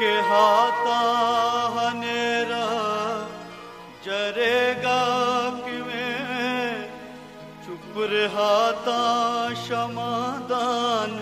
ਹਾਤਾ ਹਨੇਰਾ ਜਰੇਗਾ ਕਿਵੇਂ, ਚੁੱਪ ਰਿਹਾ ਤਾਂ ਸ਼ਮਾਦਾਨ